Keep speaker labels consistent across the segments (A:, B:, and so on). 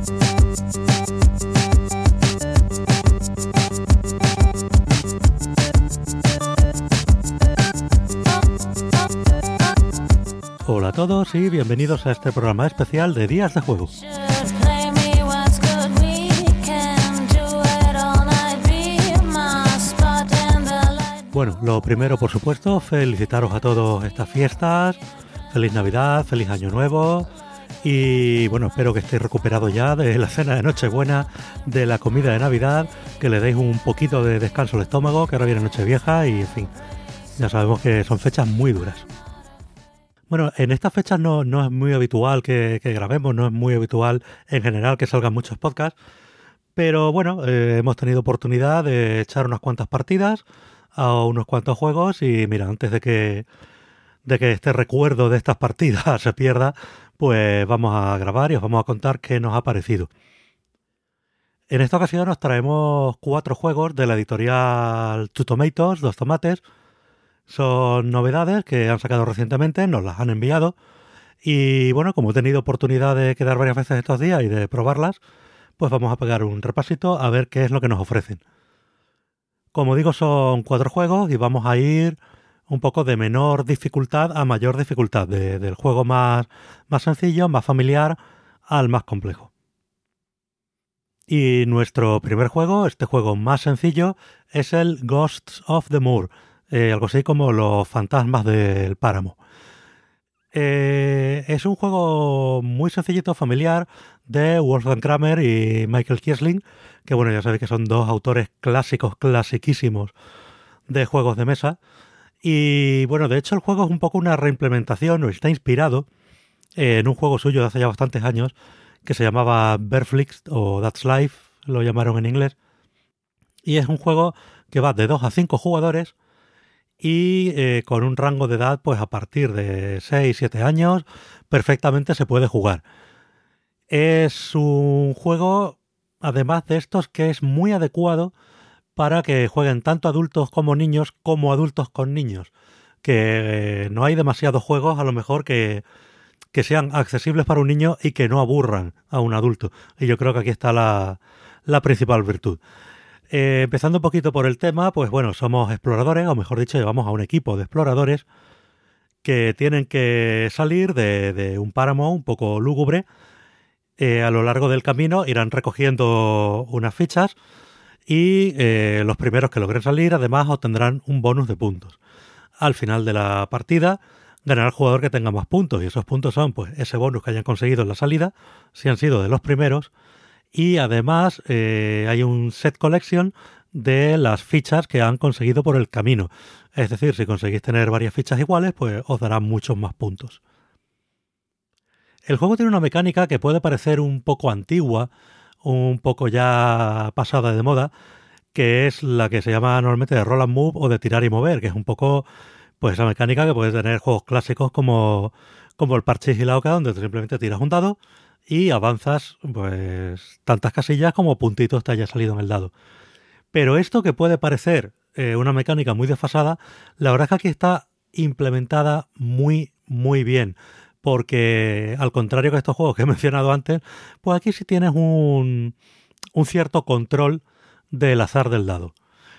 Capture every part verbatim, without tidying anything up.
A: Hola a todos y bienvenidos a este programa especial de Días de Juego. Bueno, lo primero, por supuesto, felicitaros a todos estas fiestas. Feliz Navidad, feliz Año Nuevo. Y bueno, espero que estéis recuperados ya de la cena de Nochebuena, de la comida de Navidad, que le deis un poquito de descanso al estómago, que ahora viene Nochevieja y, en fin, ya sabemos que son fechas muy duras. Bueno, en estas fechas no, no es muy habitual que, que grabemos, no es muy habitual en general que salgan muchos podcasts, pero bueno, eh, hemos tenido oportunidad de echar unas cuantas partidas a unos cuantos juegos y mira, antes de que, de que este recuerdo de estas partidas se pierda, pues vamos a grabar y os vamos a contar qué nos ha parecido. En esta ocasión os traemos cuatro juegos de la editorial Two Tomatoes, Dos Tomates. Son novedades que han sacado recientemente, nos las han enviado y bueno, como he tenido oportunidad de quedar varias veces estos días y de probarlas, pues vamos a pegar un repasito a ver qué es lo que nos ofrecen. Como digo, son cuatro juegos y vamos a ir un poco de menor dificultad a mayor dificultad, de, del juego más, más sencillo, más familiar, al más complejo. Y nuestro primer juego, este juego más sencillo, es el Ghosts of the Moor. Eh, algo así como Los fantasmas del páramo. Eh, es un juego muy sencillito, familiar, de Wolfgang Kramer y Michael Kiesling, que bueno, ya sabéis que son dos autores clásicos, clasiquísimos de juegos de mesa. Y bueno, de hecho el juego es un poco una reimplementación, o está inspirado en un juego suyo de hace ya bastantes años, que se llamaba Bearflix, o That's Life, lo llamaron en inglés. Y es un juego que va de dos a cinco jugadores, y eh, con un rango de edad pues a partir de seis siete años perfectamente se puede jugar. Es un juego, además de estos, que es muy adecuado para que jueguen tanto adultos como niños, como adultos con niños, que eh, no hay demasiados juegos a lo mejor que, que sean accesibles para un niño y que no aburran a un adulto, y yo creo que aquí está la, la principal virtud. Eh, empezando un poquito por el tema, pues bueno, somos exploradores, o mejor dicho, llevamos a un equipo de exploradores que tienen que salir de, de un páramo un poco lúgubre. Eh, a lo largo del camino irán recogiendo unas fichas y eh, los primeros que logren salir además obtendrán un bonus de puntos. Al final de la partida ganará el jugador que tenga más puntos, y esos puntos son pues ese bonus que hayan conseguido en la salida, si han sido de los primeros. Y además eh, hay un set collection de las fichas que han conseguido por el camino. Es decir, si conseguís tener varias fichas iguales, pues os darán muchos más puntos. El juego tiene una mecánica que puede parecer un poco antigua, un poco ya pasada de moda, que es la que se llama normalmente de roll and move o de tirar y mover, que es un poco pues esa mecánica que puede tener juegos clásicos como, como el Parchís y la Oca, donde tú simplemente tiras un dado y avanzas pues tantas casillas como puntitos te haya salido en el dado. Pero esto, que puede parecer eh, una mecánica muy desfasada, la verdad es que aquí está implementada muy muy bien, porque al contrario que estos juegos que he mencionado antes, pues aquí sí tienes un, un cierto control del azar del dado.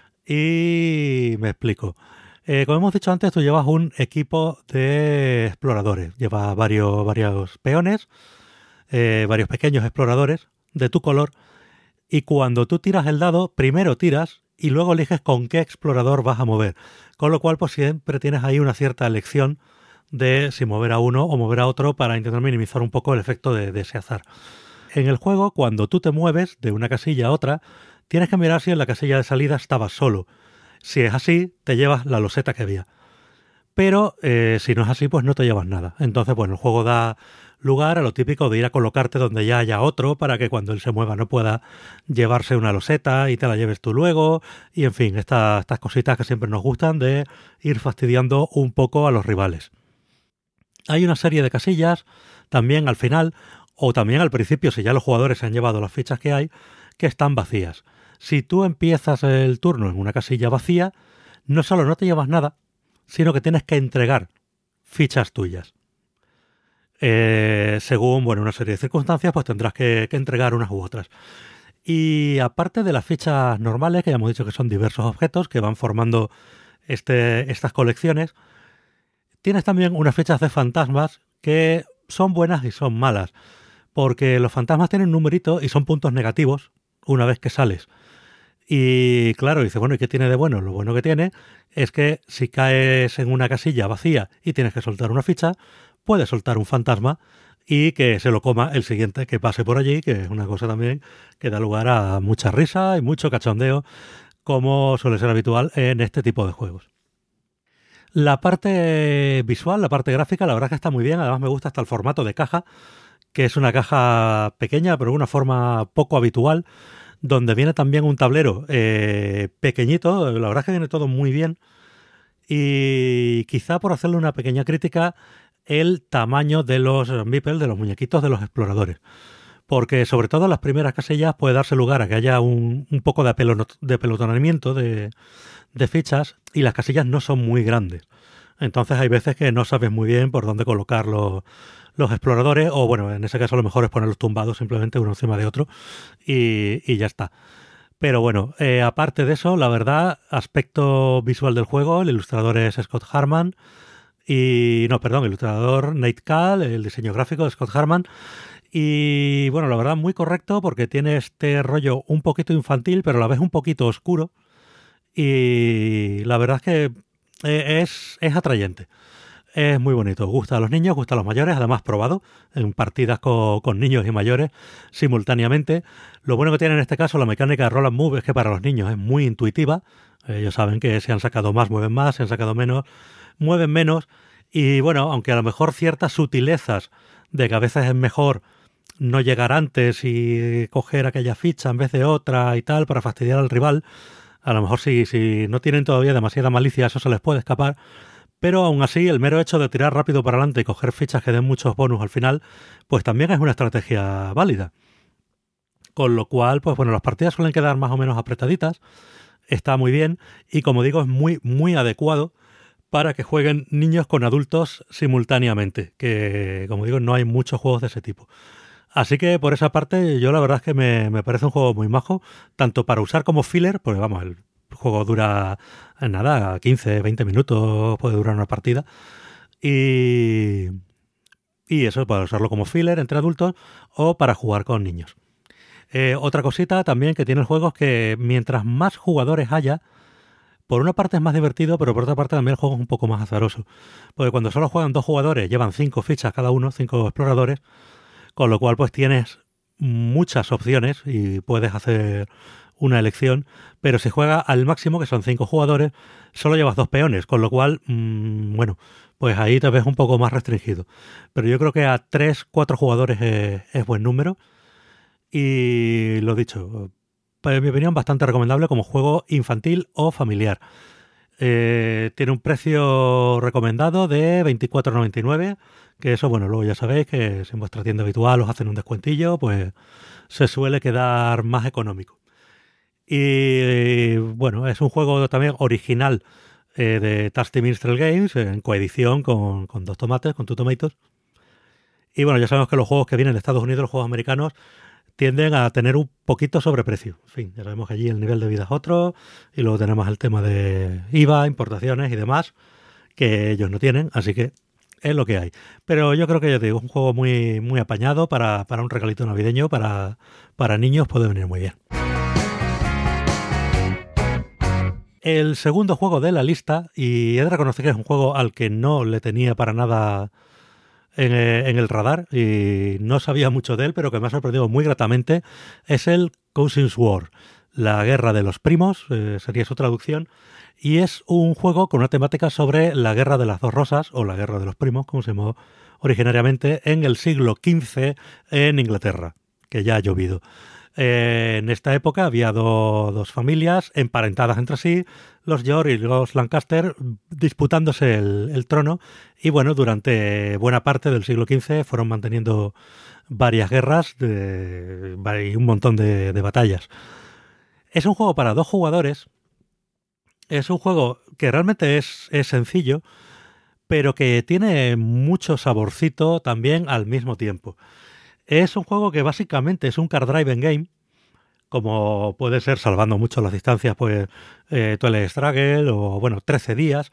A: Y me explico. Eh, como hemos dicho antes, tú llevas un equipo de exploradores, llevas varios, varios peones, Eh, varios pequeños exploradores de tu color, y cuando tú tiras el dado, primero tiras y luego eliges con qué explorador vas a mover, con lo cual pues siempre tienes ahí una cierta elección de si mover a uno o mover a otro para intentar minimizar un poco el efecto de, de ese azar. En el juego, cuando tú te mueves de una casilla a otra, tienes que mirar si en la casilla de salida estabas solo. Si es así, te llevas la loseta que había. Pero eh, si no es así, pues no te llevas nada. Entonces, bueno, el juego da lugar a lo típico de ir a colocarte donde ya haya otro para que cuando él se mueva no pueda llevarse una loseta y te la lleves tú luego. Y en fin, esta, estas cositas que siempre nos gustan de ir fastidiando un poco a los rivales. Hay una serie de casillas también al final, o también al principio, si ya los jugadores se han llevado las fichas que hay, que están vacías. Si tú empiezas el turno en una casilla vacía, no solo no te llevas nada, sino que tienes que entregar fichas tuyas. Eh, según bueno, una serie de circunstancias, pues tendrás que, que entregar unas u otras. Y aparte de las fichas normales, que ya hemos dicho que son diversos objetos que van formando este, estas colecciones, tienes también unas fichas de fantasmas que son buenas y son malas. Porque los fantasmas tienen un numerito y son puntos negativos una vez que sales. Y claro, dice, bueno, ¿y qué tiene de bueno? Lo bueno que tiene es que si caes en una casilla vacía y tienes que soltar una ficha, puedes soltar un fantasma y que se lo coma el siguiente que pase por allí, que es una cosa también que da lugar a mucha risa y mucho cachondeo, como suele ser habitual en este tipo de juegos. La parte visual, la parte gráfica, la verdad es que está muy bien. Además me gusta hasta el formato de caja, que es una caja pequeña, pero de una forma poco habitual, donde viene también un tablero eh, pequeñito. La verdad es que viene todo muy bien. Y quizá por hacerle una pequeña crítica, el tamaño de los meeples, de los muñequitos de los exploradores. Porque sobre todo en las primeras casillas puede darse lugar a que haya un, un poco de, apelo, de pelotonamiento de, de fichas y las casillas no son muy grandes. Entonces hay veces que no sabes muy bien por dónde colocar los, los exploradores, o bueno, en ese caso lo mejor es ponerlos tumbados simplemente uno encima de otro y, y ya está. Pero bueno, eh, aparte de eso, la verdad, aspecto visual del juego, el ilustrador es Scott Harman y, no, perdón, el ilustrador Nate Kahl, el diseño gráfico de Scott Harman. Y bueno, la verdad, muy correcto porque tiene este rollo un poquito infantil, pero a la vez un poquito oscuro. Y la verdad es que es, es atrayente. Es muy bonito. Gusta a los niños, gusta a los mayores. Además, probado en partidas con, con niños y mayores simultáneamente. Lo bueno que tiene en este caso la mecánica de Roll and Move es que para los niños es muy intuitiva. Ellos saben que si han sacado más, mueven más. Si han sacado menos, mueven menos. Y bueno, aunque a lo mejor ciertas sutilezas de que a veces es mejor no llegar antes y coger aquella ficha en vez de otra y tal para fastidiar al rival, a lo mejor si, si no tienen todavía demasiada malicia eso se les puede escapar, pero aún así el mero hecho de tirar rápido para adelante y coger fichas que den muchos bonus al final, pues también es una estrategia válida. Con lo cual, pues bueno, las partidas suelen quedar más o menos apretaditas, está muy bien y como digo es muy, muy adecuado para que jueguen niños con adultos simultáneamente, que como digo no hay muchos juegos de ese tipo. Así que por esa parte yo la verdad es que me, me parece un juego muy majo, tanto para usar como filler, porque vamos, el juego dura nada, quince, veinte minutos puede durar una partida, y, y eso para usarlo como filler entre adultos o para jugar con niños. Eh, otra cosita también que tiene el juego es que mientras más jugadores haya, por una parte es más divertido, pero por otra parte también el juego es un poco más azaroso, porque cuando solo juegan dos jugadores llevan cinco fichas cada uno, cinco exploradores, con lo cual pues tienes muchas opciones y puedes hacer una elección, pero si juega al máximo, que son cinco jugadores, solo llevas dos peones, con lo cual, mmm, bueno, pues ahí te ves un poco más restringido. Pero yo creo que a tres, cuatro jugadores es, es buen número y lo dicho, en mi opinión bastante recomendable como juego infantil o familiar. Eh, tiene un precio recomendado de veinticuatro noventa y nueve, que eso, bueno, luego ya sabéis que si en vuestra tienda habitual os hacen un descuentillo, pues se suele quedar más económico. Y bueno, es un juego también original eh, de Tasty Minstrel Games, en coedición con, con Dos Tomates, con Two Tomatoes. Y bueno, ya sabemos que los juegos que vienen de Estados Unidos, los juegos americanos, tienden a tener un poquito sobreprecio. En fin, ya sabemos que allí el nivel de vida es otro y luego tenemos el tema de I V A, importaciones y demás que ellos no tienen, así que es lo que hay. Pero yo creo que ya te digo, es un juego muy, muy apañado para, para un regalito navideño, para, para niños puede venir muy bien. El segundo juego de la lista, y he de reconocer que es un juego al que no le tenía para nada en, en el radar y no sabía mucho de él, pero que me ha sorprendido muy gratamente, es el Cousins War, la guerra de los primos, eh, sería su traducción, y es un juego con una temática sobre la guerra de las dos rosas, o la guerra de los primos, como se llamó originariamente, en el siglo quince en Inglaterra, que ya ha llovido. Eh, en esta época había do, dos familias emparentadas entre sí, los York y los Lancaster, disputándose el, el trono, y bueno, durante buena parte del siglo quince fueron manteniendo varias guerras de, y un montón de, de batallas. Es un juego para dos jugadores, es un juego que realmente es, es sencillo, pero que tiene mucho saborcito también al mismo tiempo. Es un juego que básicamente es un card driving game, como puede ser, salvando mucho las distancias, pues eh, Twilight Struggle o, bueno, trece días.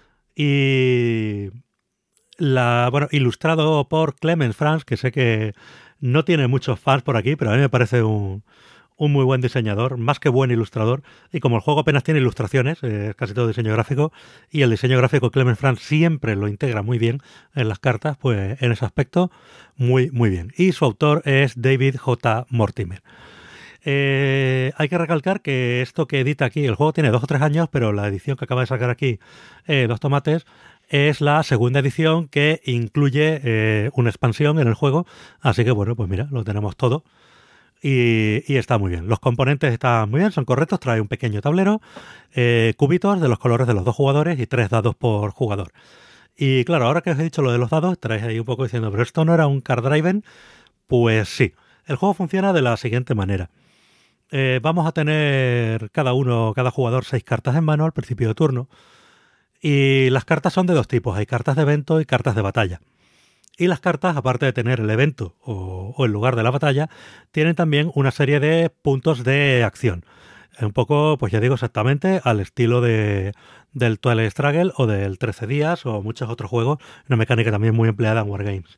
A: Y la, bueno, ilustrado por Clemens Franz, que sé que no tiene muchos fans por aquí, pero a mí me parece un, un muy buen diseñador, más que buen ilustrador. Y como el juego apenas tiene ilustraciones, eh, casi todo diseño gráfico, y el diseño gráfico de Clemens Franz siempre lo integra muy bien en las cartas, pues en ese aspecto, muy, muy bien. Y su autor es David J. Mortimer. Eh, hay que recalcar que esto que edita aquí, el juego tiene dos o tres años, pero la edición que acaba de sacar aquí, eh, Dos Tomates, es la segunda edición que incluye eh, una expansión en el juego. Así que bueno, pues mira, lo tenemos todo. Y, y está muy bien. Los componentes están muy bien, son correctos. Trae un pequeño tablero, eh, cubitos de los colores de los dos jugadores y tres dados por jugador. Y claro, ahora que os he dicho lo de los dados, estaréis ahí un poco diciendo, pero esto no era un card driven. Pues sí, el juego funciona de la siguiente manera. Eh, vamos a tener cada uno, cada jugador, seis cartas en mano al principio de turno. Y las cartas son de dos tipos. Hay cartas de evento y cartas de batalla. Y las cartas, aparte de tener el evento o, o el lugar de la batalla, tienen también una serie de puntos de acción. Un poco, pues ya digo, exactamente al estilo de, del Twilight Struggle o del trece días o muchos otros juegos. Una mecánica también muy empleada en Wargames.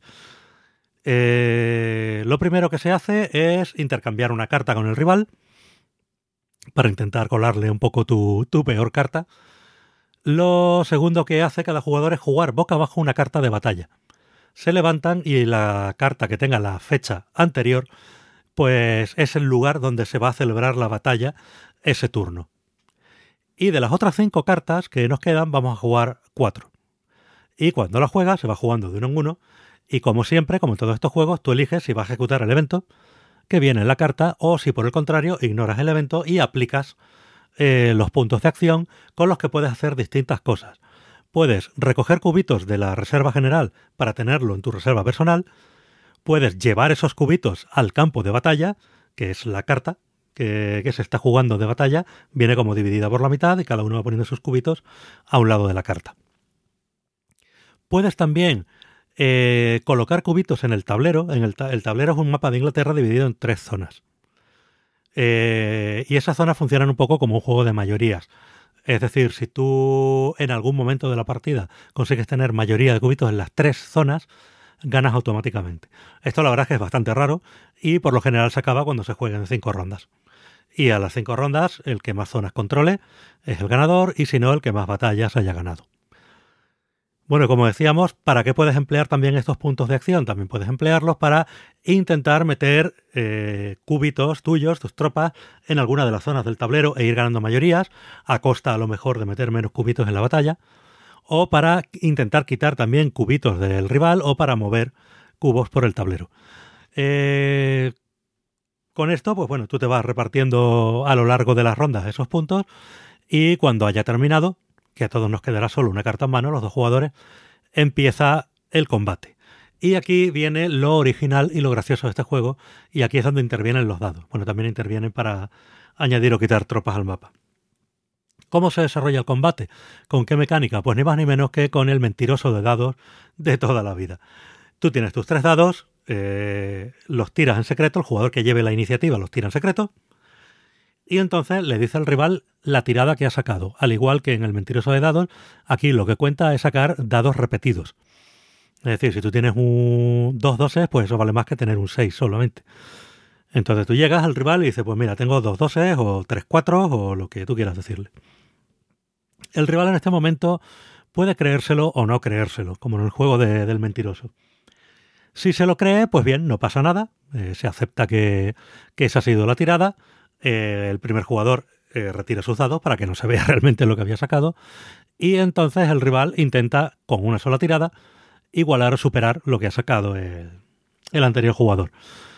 A: Eh, lo primero que se hace es intercambiar una carta con el rival para intentar colarle un poco tu, tu peor carta. Lo segundo que hace cada jugador es jugar boca abajo una carta de batalla. Se levantan y la carta que tenga la fecha anterior, pues es el lugar donde se va a celebrar la batalla ese turno. Y de las otras cinco cartas que nos quedan, vamos a jugar cuatro. Y cuando la juegas, se va jugando de uno en uno. Y como siempre, como en todos estos juegos, tú eliges si vas a ejecutar el evento que viene en la carta o si por el contrario ignoras el evento y aplicas eh, los puntos de acción con los que puedes hacer distintas cosas. Puedes recoger cubitos de la reserva general para tenerlo en tu reserva personal. Puedes llevar esos cubitos al campo de batalla, que es la carta que, que se está jugando de batalla. Viene como dividida por la mitad y cada uno va poniendo sus cubitos a un lado de la carta. Puedes también eh, colocar cubitos en el tablero. En el, ta el tablero es un mapa de Inglaterra dividido en tres zonas. Eh, y esas zonas funcionan un poco como un juego de mayorías. Es decir, si tú en algún momento de la partida consigues tener mayoría de cubitos en las tres zonas, ganas automáticamente. Esto la verdad es que es bastante raro y por lo general se acaba cuando se juegan en cinco rondas. Y a las cinco rondas, el que más zonas controle es el ganador y si no, el que más batallas haya ganado. Bueno, como decíamos, ¿para qué puedes emplear también estos puntos de acción? También puedes emplearlos para intentar meter eh, cubitos tuyos, tus tropas, en alguna de las zonas del tablero e ir ganando mayorías, a costa a lo mejor de meter menos cubitos en la batalla, o para intentar quitar también cubitos del rival o para mover cubos por el tablero. Eh, con esto, pues bueno, tú te vas repartiendo a lo largo de las rondas esos puntos y cuando haya terminado, que a todos nos quedará solo una carta en mano, los dos jugadores, empieza el combate. Y aquí viene lo original y lo gracioso de este juego, y aquí es donde intervienen los dados. Bueno, también intervienen para añadir o quitar tropas al mapa. ¿Cómo se desarrolla el combate? ¿Con qué mecánica? Pues ni más ni menos que con el mentiroso de dados de toda la vida. Tú tienes tus tres dados, eh, los tiras en secreto, el jugador que lleve la iniciativa los tira en secreto, y entonces le dice al rival la tirada que ha sacado. Al igual que en el mentiroso de dados, aquí lo que cuenta es sacar dados repetidos. Es decir, si tú tienes un dos doses, pues eso vale más que tener un seis solamente. Entonces tú llegas al rival y dices, pues mira, tengo dos doses o tres cuatro o lo que tú quieras decirle. El rival en este momento puede creérselo o no creérselo, como en el juego de, del mentiroso. Si se lo cree, pues bien, no pasa nada. Eh, se acepta que, que esa ha sido la tirada. Eh, el primer jugador eh, retira sus dados para que no se vea realmente lo que había sacado y entonces el rival intenta con una sola tirada igualar o superar lo que ha sacado el, el anterior jugador.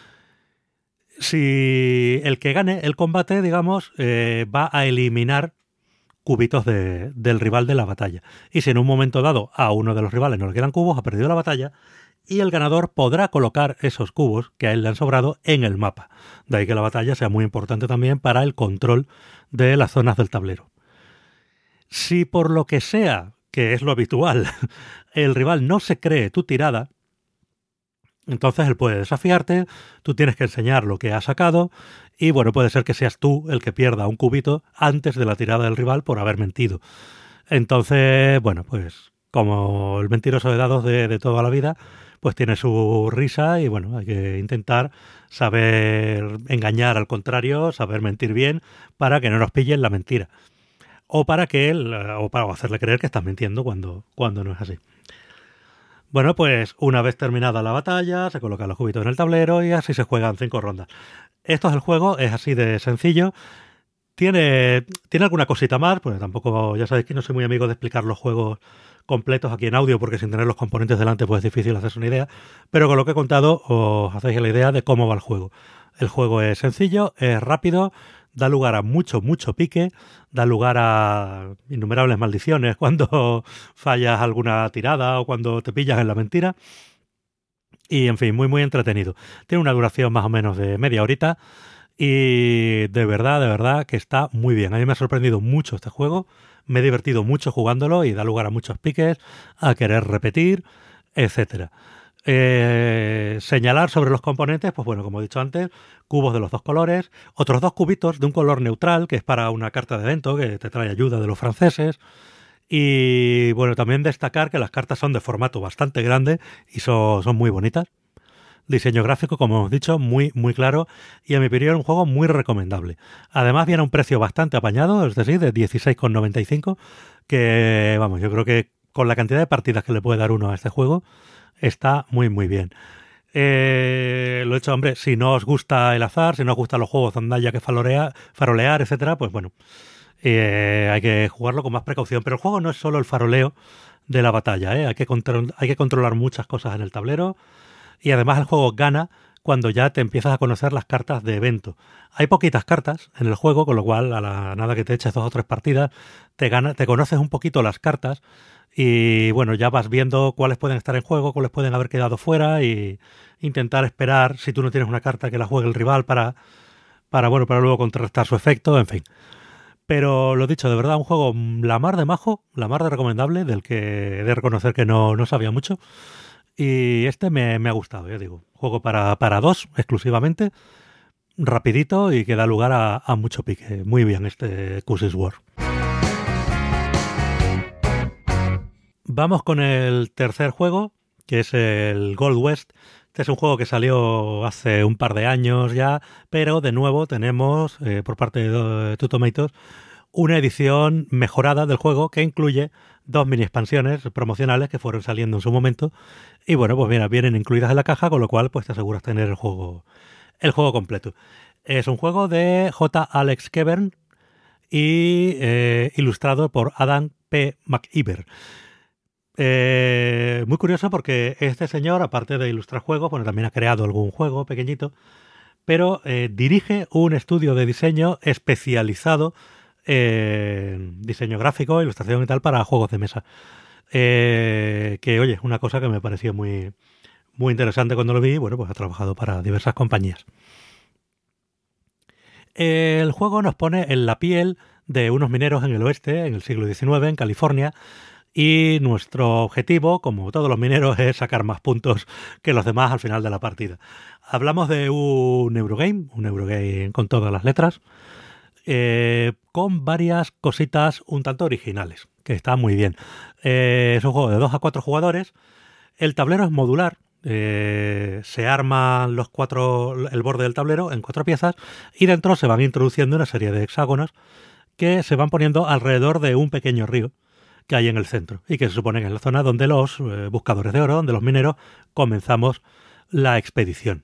A: Si el que gane el combate, digamos, eh, va a eliminar cubitos de, del rival de la batalla. Y si en un momento dado a uno de los rivales no le quedan cubos, ha perdido la batalla y el ganador podrá colocar esos cubos que a él le han sobrado en el mapa. De ahí que la batalla sea muy importante también para el control de las zonas del tablero. Si por lo que sea que es lo habitual, el rival no se cree tu tirada, entonces él puede desafiarte, tú tienes que enseñar lo que ha sacado y bueno, puede ser que seas tú el que pierda un cubito antes de la tirada del rival por haber mentido. Entonces, bueno, pues como el mentiroso de dados de, de toda la vida, pues tiene su risa y bueno, hay que intentar saber engañar al contrario, saber mentir bien para que no nos pillen la mentira. O para que él, o para hacerle creer que estás mintiendo cuando, cuando no es así. Bueno, pues una vez terminada la batalla, se colocan los cubitos en el tablero y así se juegan cinco rondas. Esto es el juego, es así de sencillo. Tiene, tiene alguna cosita más, pues tampoco, ya sabéis que no soy muy amigo de explicar los juegos completos aquí en audio porque sin tener los componentes delante pues es difícil hacerse una idea, pero con lo que he contado os hacéis la idea de cómo va el juego. El juego es sencillo, es rápido, da lugar a mucho, mucho pique, da lugar a innumerables maldiciones cuando fallas alguna tirada o cuando te pillas en la mentira. Y, en fin, muy, muy entretenido. Tiene una duración más o menos de media horita y de verdad, de verdad que está muy bien. A mí me ha sorprendido mucho este juego, me he divertido mucho jugándolo y da lugar a muchos piques, a querer repetir, etcétera. Eh, señalar sobre los componentes, pues bueno, como he dicho antes, cubos de los dos colores, otros dos cubitos de un color neutral, que es para una carta de evento, que te trae ayuda de los franceses, y bueno, también destacar que las cartas son de formato bastante grande y son, son muy bonitas. Diseño gráfico, como hemos dicho, muy, muy claro y a mi opinión un juego muy recomendable. Además viene a un precio bastante apañado, es decir, de dieciséis con noventa y cinco, que vamos, yo creo que con la cantidad de partidas que le puede dar uno a este juego, está muy, muy bien. Eh, lo he hecho, hombre, si no os gusta el azar, si no os gustan los juegos donde haya que farolear, farolear etcétera, pues bueno, eh, hay que jugarlo con más precaución. Pero el juego no es solo el faroleo de la batalla, ¿eh? hay, que control, hay que controlar muchas cosas en el tablero y además el juego gana cuando ya te empiezas a conocer las cartas de evento. Hay poquitas cartas en el juego, con lo cual a la nada que te eches dos o tres partidas, te, gana, te conoces un poquito las cartas y bueno, ya vas viendo cuáles pueden estar en juego, cuáles pueden haber quedado fuera y intentar esperar, si tú no tienes una carta, que la juegue el rival para, para, bueno, para luego contrarrestar su efecto, en fin. Pero lo dicho, de verdad, un juego la mar de majo, la mar de recomendable, del que he de reconocer que no, no sabía mucho. Y este me, me ha gustado, ya digo. Juego para, para dos exclusivamente, rapidito y que da lugar a, a mucho pique. Muy bien este Curses War. Vamos con el tercer juego, que es el Gold West. Este es un juego que salió hace un par de años ya, pero de nuevo tenemos, eh, por parte de Two Tomatoes, una edición mejorada del juego que incluye dos mini expansiones promocionales que fueron saliendo en su momento. Y bueno, pues mira, vienen incluidas en la caja, con lo cual pues te aseguras tener el juego, el juego completo. Es un juego de J. Alex Kevern y eh, ilustrado por Adam P. McIver. Eh, muy curioso porque este señor, aparte de ilustrar juegos, bueno, también ha creado algún juego pequeñito, pero eh, dirige un estudio de diseño especializado en diseño gráfico, ilustración y tal para juegos de mesa. Eh, que, oye, una cosa que me pareció muy, muy interesante cuando lo vi. Bueno, pues ha trabajado para diversas compañías. El juego nos pone en la piel de unos mineros en el oeste, en el siglo diecinueve, en California, y nuestro objetivo, como todos los mineros, es sacar más puntos que los demás al final de la partida. Hablamos de un Eurogame, un Eurogame con todas las letras, eh, con varias cositas un tanto originales, que está muy bien. Eh, es un juego de dos a cuatro jugadores, el tablero es modular, eh, se arman los cuatro, el borde del tablero en cuatro piezas y dentro se van introduciendo una serie de hexágonos que se van poniendo alrededor de un pequeño río que hay en el centro y que se supone que es la zona donde los eh, buscadores de oro, donde los mineros comenzamos la expedición.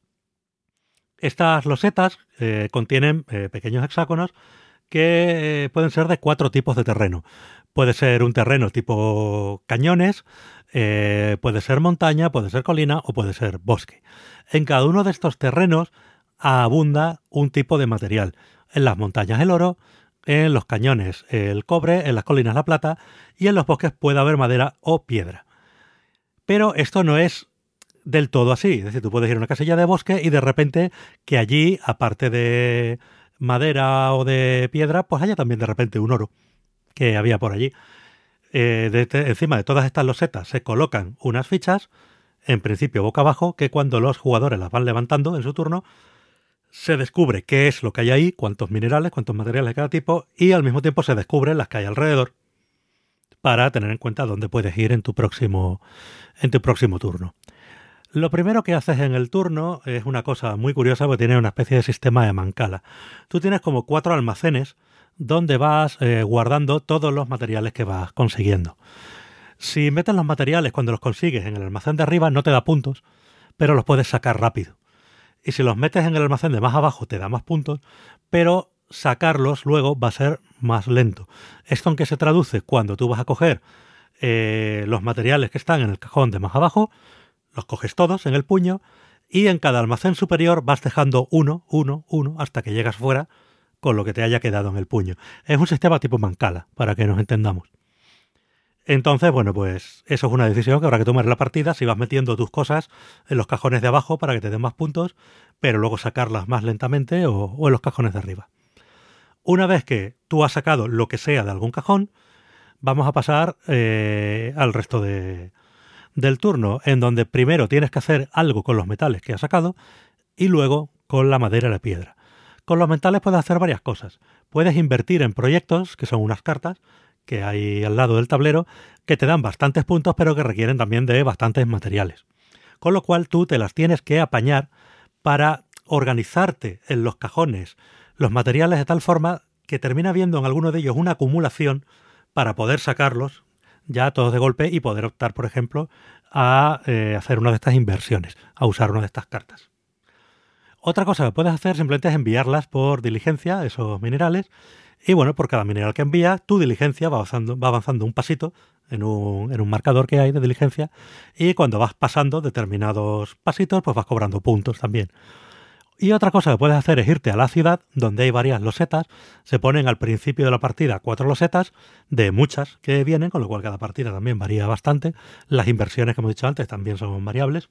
A: Estas losetas eh, contienen eh, pequeños hexágonos que eh, pueden ser de cuatro tipos de terreno. Puede ser un terreno tipo cañones, eh, puede ser montaña, puede ser colina o puede ser bosque. En cada uno de estos terrenos abunda un tipo de material. En las montañas el oro, en los cañones el cobre, en las colinas la plata y en los bosques puede haber madera o piedra. Pero esto no es del todo así. Es decir, tú puedes ir a una casilla de bosque y de repente que allí, aparte de madera o de piedra, pues haya también de repente un oro que había por allí. Eh, de te- encima de todas estas losetas se colocan unas fichas, en principio boca abajo, que cuando los jugadores las van levantando en su turno, se descubre qué es lo que hay ahí, cuántos minerales, cuántos materiales de cada tipo, y al mismo tiempo se descubren las que hay alrededor para tener en cuenta dónde puedes ir en tu próximo, en tu próximo turno. Lo primero que haces en el turno es una cosa muy curiosa porque tiene una especie de sistema de mancala. Tú tienes como cuatro almacenes donde vas eh, guardando todos los materiales que vas consiguiendo. Si metes los materiales cuando los consigues en el almacén de arriba no te da puntos, pero los puedes sacar rápido. Y si los metes en el almacén de más abajo te da más puntos, pero sacarlos luego va a ser más lento. ¿Esto en qué se traduce? Cuando tú vas a coger eh, los materiales que están en el cajón de más abajo, los coges todos en el puño y en cada almacén superior vas dejando uno, uno, uno, hasta que llegas fuera con lo que te haya quedado en el puño. Es un sistema tipo Mancala, para que nos entendamos. Entonces, bueno, pues eso es una decisión que habrá que tomar en la partida si vas metiendo tus cosas en los cajones de abajo para que te den más puntos, pero luego sacarlas más lentamente o, o en los cajones de arriba. Una vez que tú has sacado lo que sea de algún cajón, vamos a pasar eh, al resto de, del turno, en donde primero tienes que hacer algo con los metales que has sacado y luego con la madera y la piedra. Con los metales puedes hacer varias cosas. Puedes invertir en proyectos, que son unas cartas que hay al lado del tablero, que te dan bastantes puntos, pero que requieren también de bastantes materiales. Con lo cual tú te las tienes que apañar para organizarte en los cajones los materiales de tal forma que termina habiendo en alguno de ellos una acumulación para poder sacarlos ya todos de golpe y poder optar, por ejemplo, a eh, hacer una de estas inversiones, a usar una de estas cartas. Otra cosa que puedes hacer simplemente es enviarlas por diligencia, esos minerales, y bueno, por cada mineral que envías, tu diligencia va avanzando, va avanzando un pasito en un, en un marcador que hay de diligencia, y cuando vas pasando determinados pasitos, pues vas cobrando puntos también. Y otra cosa que puedes hacer es irte a la ciudad, donde hay varias losetas. Se ponen al principio de la partida cuatro losetas, de muchas que vienen, con lo cual cada partida también varía bastante. Las inversiones que hemos dicho antes también son variables.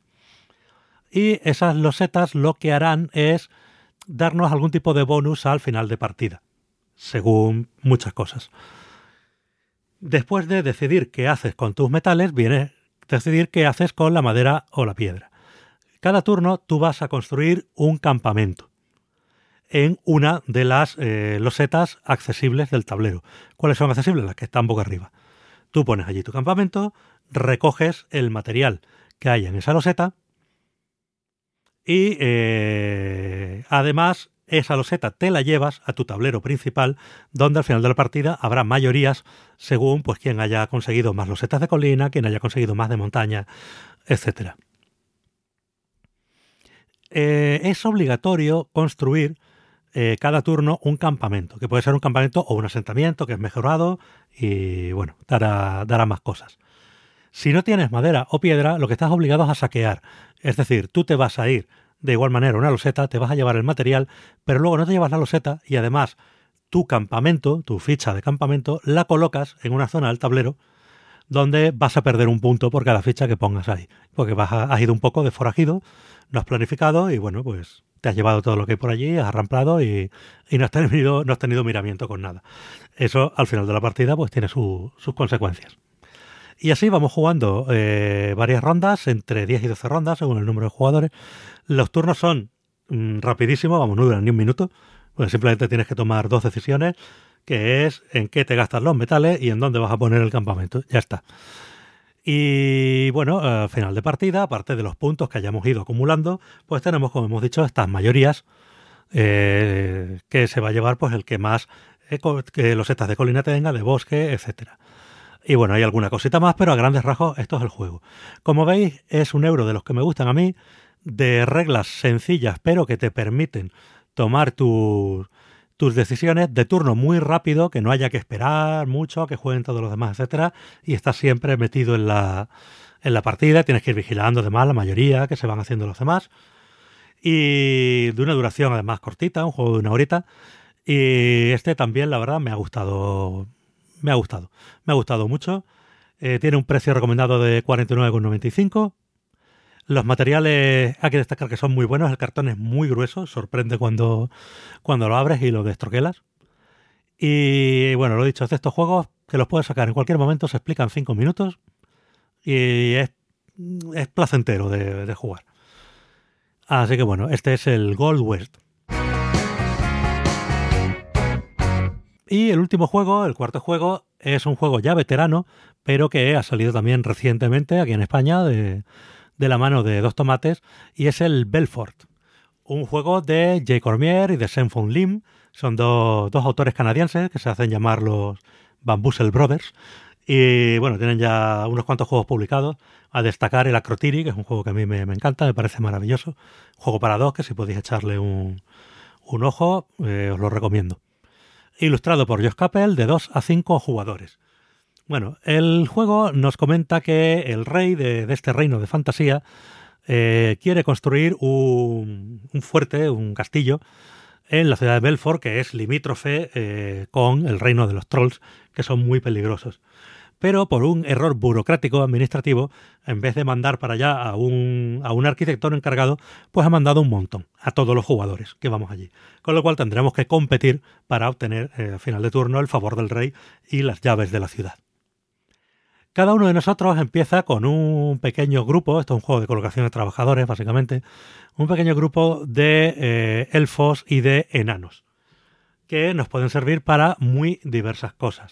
A: Y esas losetas lo que harán es darnos algún tipo de bonus al final de partida, según muchas cosas. Después de decidir qué haces con tus metales, viene decidir qué haces con la madera o la piedra. Cada turno tú vas a construir un campamento en una de las eh, losetas accesibles del tablero. ¿Cuáles son accesibles? Las que están boca arriba. Tú pones allí tu campamento, recoges el material que hay en esa loseta y eh, además esa loseta te la llevas a tu tablero principal, donde al final de la partida habrá mayorías según pues quien haya conseguido más losetas de colina, quien haya conseguido más de montaña, etcétera. Eh, es obligatorio construir eh, cada turno un campamento, que puede ser un campamento o un asentamiento que es mejorado y bueno, dará, dará más cosas. Si no tienes madera o piedra, lo que estás obligado es a saquear. Es decir, tú te vas a ir de igual manera a una loseta, te vas a llevar el material, pero luego no te llevas la loseta y además tu campamento, tu ficha de campamento, la colocas en una zona del tablero donde vas a perder un punto por cada ficha que pongas ahí. Porque vas a, has ido un poco de forajido, no has planificado y bueno, pues te has llevado todo lo que hay por allí, has arramplado y, y no, has tenido, no has tenido miramiento con nada. Eso al final de la partida pues tiene su, sus consecuencias. Y así vamos jugando eh, varias rondas, entre diez y doce rondas, según el número de jugadores. Los turnos son mmm, rapidísimos, vamos, no duran ni un minuto, pues simplemente tienes que tomar dos decisiones, que es en qué te gastas los metales y en dónde vas a poner el campamento. Ya está. Y bueno, al final de partida, aparte de los puntos que hayamos ido acumulando, pues tenemos, como hemos dicho, estas mayorías eh, que se va a llevar pues el que más eh, que los setas de colina tenga, de bosque, etcétera. Y bueno, hay alguna cosita más, pero a grandes rasgos esto es el juego. Como veis, es un euro de los que me gustan a mí, de reglas sencillas, pero que te permiten tomar tu, tus decisiones de turno muy rápido, que no haya que esperar mucho a que jueguen todos los demás, etcétera, y estás siempre metido en la, en la partida, tienes que ir vigilando además la mayoría que se van haciendo los demás, y de una duración además cortita, un juego de una horita, y este también, la verdad, me ha gustado, me ha gustado, me ha gustado mucho. Eh, tiene un precio recomendado de cuarenta y nueve con noventa y cinco. Los materiales hay que destacar que son muy buenos. El cartón es muy grueso, sorprende cuando, cuando lo abres y lo destroquelas. Y bueno, lo dicho, es de estos juegos que los puedes sacar en cualquier momento, se explica en cinco minutos y es, es placentero de, de jugar. Así que bueno, este es el Gold West. Y el último juego, el cuarto juego, es un juego ya veterano, pero que ha salido también recientemente aquí en España de, de la mano de Dos Tomates, y es el Belfort. Un juego de Jay Cormier y de Sen-Foong Lim. Son do, dos autores canadienses que se hacen llamar los Bamboozle Brothers. Y bueno, tienen ya unos cuantos juegos publicados. A destacar el Acrotiri, que es un juego que a mí me, me encanta, me parece maravilloso. Juego para dos, que si podéis echarle un, un ojo, eh, os lo recomiendo. Ilustrado por Josh Capel, de dos a cinco jugadores. Bueno, el juego nos comenta que el rey de, de este reino de fantasía eh, quiere construir un, un fuerte, un castillo, en la ciudad de Belfort, que es limítrofe eh, con el reino de los trolls, que son muy peligrosos. Pero por un error burocrático administrativo, en vez de mandar para allá a un, a un arquitecto encargado, pues ha mandado un montón a todos los jugadores que vamos allí. Con lo cual tendremos que competir para obtener eh, a final de turno el favor del rey y las llaves de la ciudad. Cada uno de nosotros empieza con un pequeño grupo, esto es un juego de colocación de trabajadores básicamente, un pequeño grupo de eh, elfos y de enanos, que nos pueden servir para muy diversas cosas.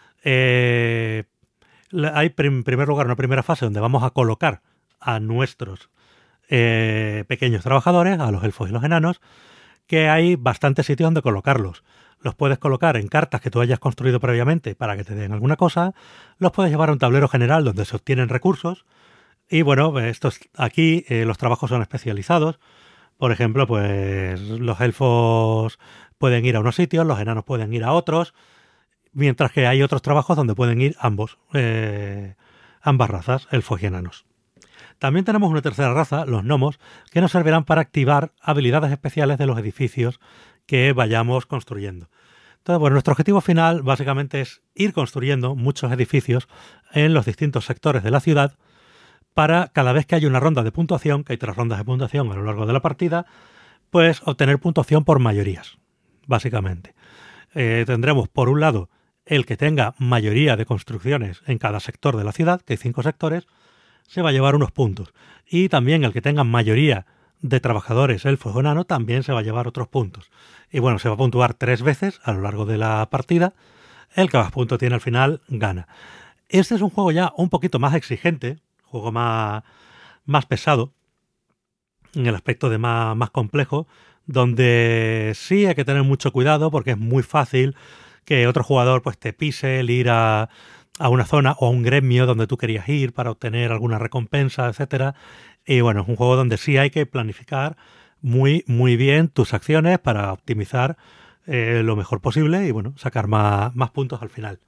A: Eh, hay en primer lugar una primera fase donde vamos a colocar a nuestros eh, pequeños trabajadores, a los elfos y los enanos, que hay bastantes sitios donde colocarlos. Los puedes colocar en cartas que tú hayas construido previamente para que te den alguna cosa, los puedes llevar a un tablero general donde se obtienen recursos, y bueno, estos, aquí eh, los trabajos son especializados. Por ejemplo, pues los elfos pueden ir a unos sitios, los enanos pueden ir a otros, mientras que hay otros trabajos donde pueden ir ambos, eh, ambas razas, elfos y enanos. También tenemos una tercera raza, los gnomos, que nos servirán para activar habilidades especiales de los edificios que vayamos construyendo. Entonces, bueno, nuestro objetivo final básicamente es ir construyendo muchos edificios en los distintos sectores de la ciudad para cada vez que haya una ronda de puntuación, que hay tres rondas de puntuación a lo largo de la partida, pues obtener puntuación por mayorías, básicamente. Eh, tendremos, por un lado, el que tenga mayoría de construcciones en cada sector de la ciudad, que hay cinco sectores, se va a llevar unos puntos. Y también el que tenga mayoría de trabajadores elfos o enanos también se va a llevar otros puntos. Y bueno, se va a puntuar tres veces a lo largo de la partida. El que más puntos tiene al final gana. Este es un juego ya un poquito más exigente, un juego más, más pesado, en el aspecto de más, más complejo, donde sí hay que tener mucho cuidado porque es muy fácil que otro jugador pues te pise el ir a, a una zona o a un gremio donde tú querías ir para obtener alguna recompensa, etcétera. Y bueno, es un juego donde sí hay que planificar muy, muy bien tus acciones para optimizar eh, lo mejor posible y bueno, sacar más, más puntos al final.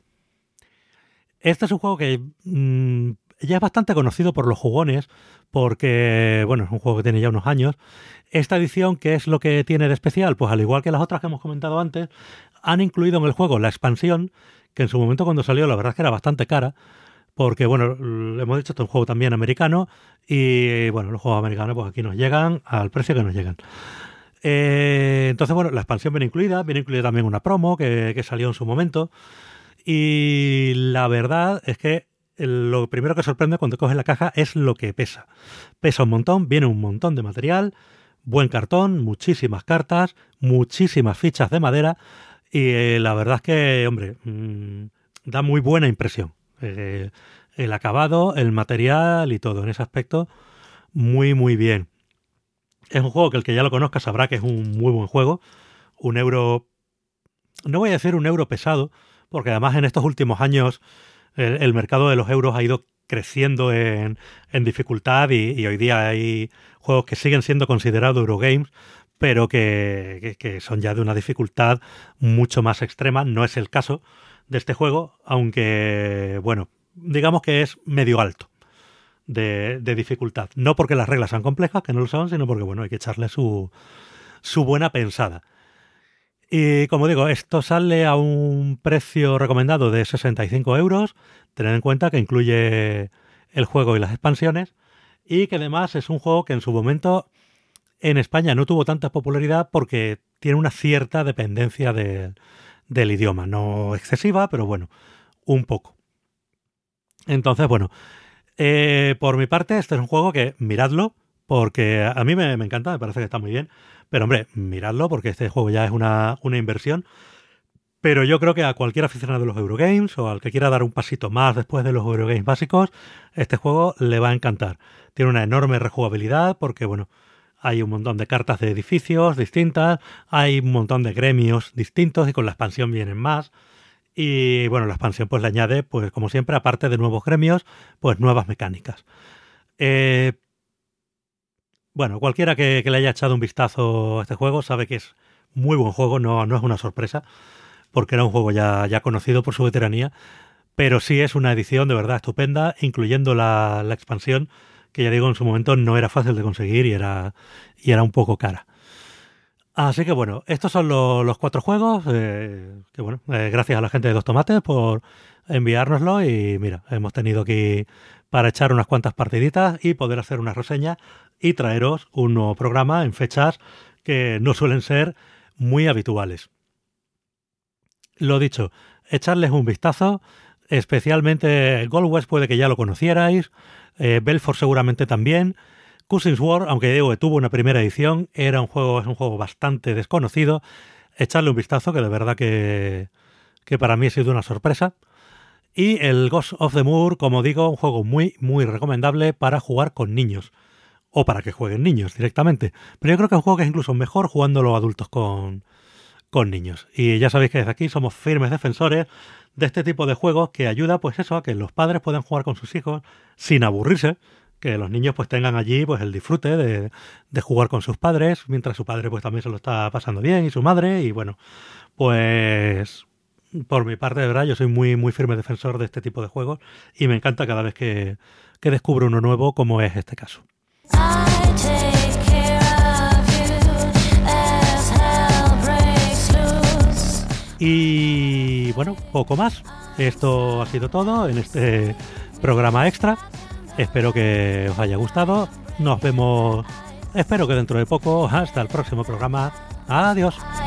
A: Este es un juego que mmm, ya es bastante conocido por los jugones porque, bueno, es un juego que tiene ya unos años. Esta edición, ¿qué es lo que tiene de especial? Pues al igual que las otras que hemos comentado antes, han incluido en el juego la expansión, que en su momento cuando salió la verdad es que era bastante cara, porque, bueno, hemos dicho, esto es un juego también americano, y, bueno, los juegos americanos pues aquí nos llegan al precio que nos llegan. Eh, entonces, bueno, la expansión viene incluida, viene incluida también una promo que, que salió en su momento, y la verdad es que lo primero que sorprende cuando coges la caja es lo que pesa. Pesa un montón, viene un montón de material, buen cartón, muchísimas cartas, muchísimas fichas de madera, y eh, la verdad es que, hombre, mmm, da muy buena impresión. Eh, el acabado, el material y todo, en ese aspecto, muy, muy bien. Es un juego que el que ya lo conozca sabrá que es un muy buen juego. Un euro, no voy a decir un euro pesado, porque además en estos últimos años el, el mercado de los euros ha ido creciendo en, en dificultad y, y hoy día hay juegos que siguen siendo considerados Eurogames, pero que, que, que son ya de una dificultad mucho más extrema. No es el caso de este juego, aunque, bueno, digamos que es medio alto de, de dificultad. No porque las reglas sean complejas, que no lo son, sino porque, bueno, hay que echarle su, su buena pensada. Y como digo, esto sale a un precio recomendado de sesenta y cinco euros. Tened en cuenta que incluye el juego y las expansiones, y que además es un juego que en su momento en España no tuvo tanta popularidad porque tiene una cierta dependencia de, del idioma. No excesiva, pero bueno, un poco. Entonces, bueno, eh, por mi parte, este es un juego que miradlo, porque a mí me, me encanta, me parece que está muy bien. Pero hombre, miradlo, porque este juego ya es una, una inversión. Pero yo creo que a cualquier aficionado de los Eurogames o al que quiera dar un pasito más después de los Eurogames básicos, este juego le va a encantar. Tiene una enorme rejugabilidad porque, bueno, hay un montón de cartas de edificios distintas, hay un montón de gremios distintos y con la expansión vienen más. Y, bueno, la expansión pues le añade, pues como siempre, aparte de nuevos gremios, pues nuevas mecánicas. Eh, bueno, cualquiera que, que le haya echado un vistazo a este juego sabe que es muy buen juego, no, no es una sorpresa, porque era un juego ya, ya conocido por su veteranía, pero sí es una edición de verdad estupenda, incluyendo la, la expansión, que ya digo, en su momento no era fácil de conseguir y era, y era un poco cara. Así que bueno, estos son lo, los cuatro juegos, eh, que bueno, eh, gracias a la gente de Dos Tomates por enviárnoslo y mira, hemos tenido aquí para echar unas cuantas partiditas y poder hacer una reseña y traeros un nuevo programa en fechas que no suelen ser muy habituales. Lo dicho, echarles un vistazo, especialmente Gold West puede que ya lo conocierais, eh, Belfort seguramente también. Cousins War, aunque digo que tuvo una primera edición, era un juego, es un juego bastante desconocido. Echarle un vistazo, que de verdad que, que para mí ha sido una sorpresa. Y el Ghost of the Moor, como digo, un juego muy, muy recomendable para jugar con niños. O para que jueguen niños directamente. Pero yo creo que es un juego que es incluso mejor jugándolo adultos con, con niños. Y ya sabéis que desde aquí somos firmes defensores de este tipo de juegos que ayuda, pues eso, a que los padres puedan jugar con sus hijos sin aburrirse, que los niños pues tengan allí pues el disfrute de, de jugar con sus padres, mientras su padre pues también se lo está pasando bien y su madre, y bueno, pues por mi parte de verdad yo soy muy muy firme defensor de este tipo de juegos y me encanta cada vez que, que descubro uno nuevo, como es este caso. Y bueno, poco más. Esto ha sido todo en este programa extra. Espero que os haya gustado. Nos vemos, espero que dentro de poco. Hasta el próximo programa. Adiós.